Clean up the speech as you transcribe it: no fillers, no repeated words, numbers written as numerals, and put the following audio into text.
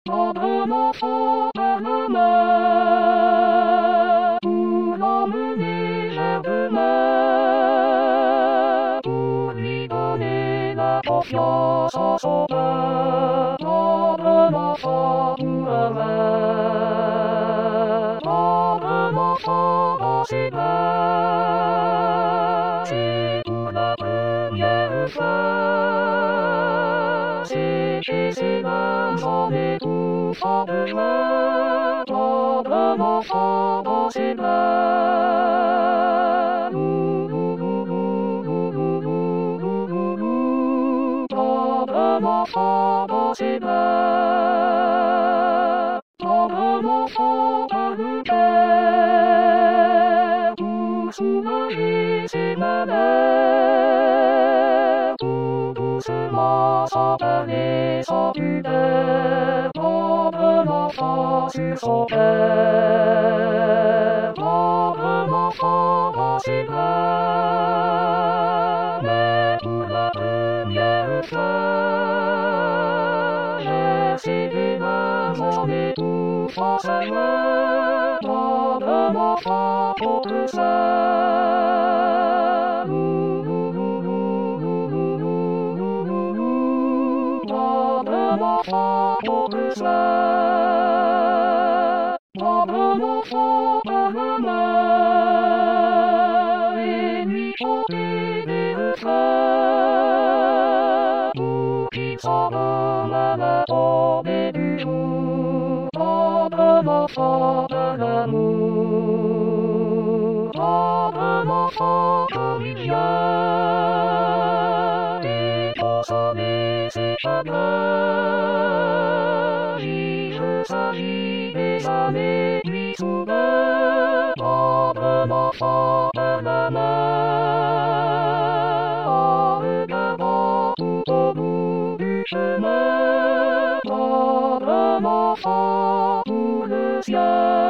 Probablement fort par la main pour l'emmener vers demain, pour lui donner la confiance en son pain. Probablement fort pour un vin, probablement fort dans ses mains. C'est pour la première fois, c'est chez ses mains en étouffant de joie, probablement fort dans ses mains. Probablement fort dans ses mains, probablement fort par le cœur, pour soulager ses malheurs, pour doucement sans parler, sans pudeur, probablement fort sur son cœur, probablement fort dans ses bras. Mais pour la première fois, j'ai serré ma main en étouffant sa joie, probablement fort contre ça. Probablement fort contre ça. Probablement fort par la main et lui chanter des refrains pour qu'il s'envole à la tombée du jour. Probablement fort par l'amour, probablement fort comme il vient et consommer ses chagrins. Vivre sa vie des années lui souverain, probablement fort par la main, en regardant tout au bout du chemin, probablement fort pour le ciel.